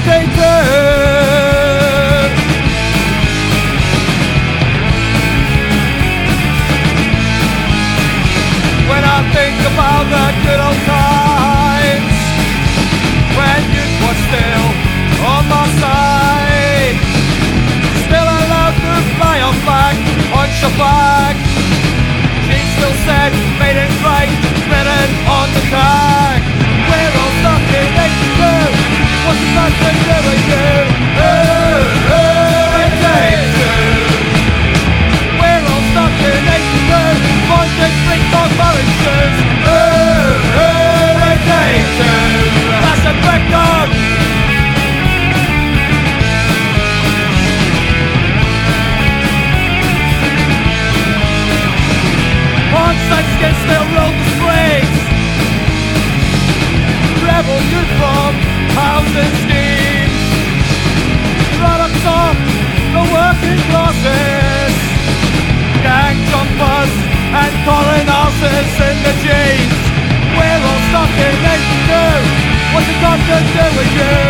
When I think about the good old times, when you was still on my side, still allowed to fly on flag on Shabbat. She still said, made it right, written on the tag. We're all stuck in 82. What's it got to do with you? It takes two. We're all stuck in 82. Monday, spring, dog, orange shoes. It takes two. That's a record. On-site skin still roll the streets. Rebel youth from housing schemes. Products of the working classes. Gang jumpers and calling houses in the jeans. We're all stuck in 82. What's it got to do with you?